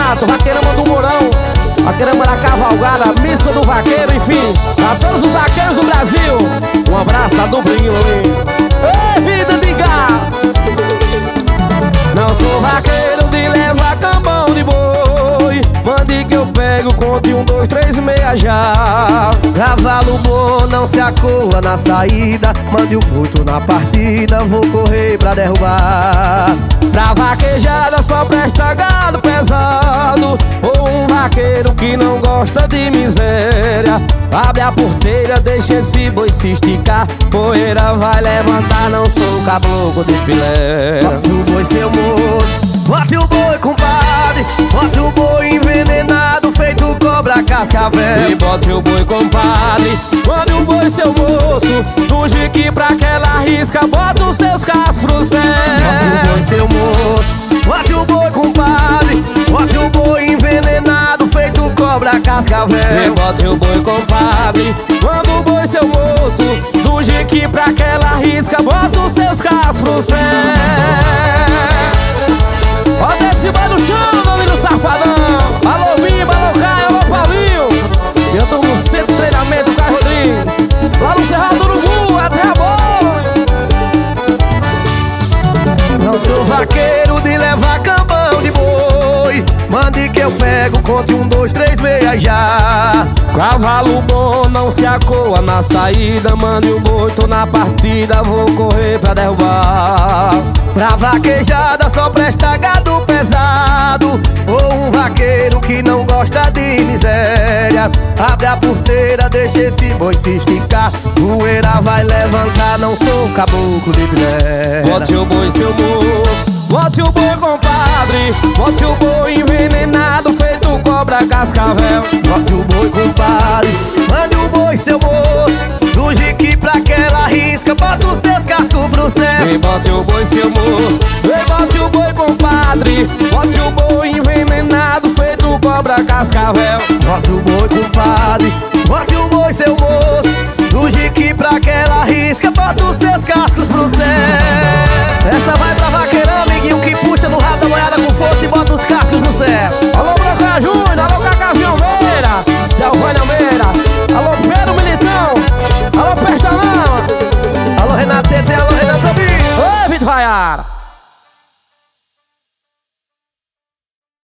Renato, Vaqueirama do Mourão, Vaqueirama da Cavalgada, Missa do Vaqueiro, enfim, a todos os vaqueiros do Brasil. Um abraço da Dublinho, hein? Ei, vida de gato! Não sou vaqueiro de levar cambão de boi. Mande que eu pego, conte 1, 2, 3 e meia já. Cavalo bom não se acoa na saída. Mande o muito na partida, vou correr pra derrubar. Pra vaquejada só presta gado pesado, ou um vaqueiro que não gosta de miséria. Abre a porteira, deixa esse boi se esticar. Poeira vai levantar, não sou caboclo de filé. Bote o boi, seu moço, bote o boi, compadre. Bote o boi envenenado, feito cobra cascavel. E bote o boi, compadre. Mande o boi, seu moço, do jique pra aquela risca. Bota os seus cascos pro céu. Bote o boi, seu moço, bote o boi, compadre. Bote o boi envenenado, feito cobra cascavel. E bote o boi, compadre. Manda o boi, seu moço, do jique pra aquela risca. Bota os seus cascos pro céu. Ó, desce vai no chão, nome do safadão. Alô, Bimba, alô, Caio, alô, Paulinho. E eu tô no centro de treinamento, Caio Rodrigues, lá no Cerrado do Urubu, até a bola. Não sou vaqueiro de levar cambão de boi. Mande que eu pego, conte 1, 2, 3 meia já. Cavalo bom não se acoa na saída. Mande o boi, tô na partida, vou correr pra derrubar. Pra vaquejada só presta gado pesado, ou um vaqueiro que não gosta de miséria. Abre a porteira, deixa esse boi se esticar. Poeira vai levantar, não sou caboclo de filé. Bote o boi, seu moço, bote o boi, compadre. Bote o boi envenenado, feito cobra cascavel. Bote o boi, compadre. Mande o boi, seu moço, do jique pra aquela risca. Bota os seus cascos pro céu. E bote o boi, seu moço, e bote o boi, compadre. Bote o boi envenenado, feito cobra cascavel. Bote o boi, compadre. Bote o boi, seu moço, do jique pra aquela risca. Bota os seus cascos pro céu. Essa vai pra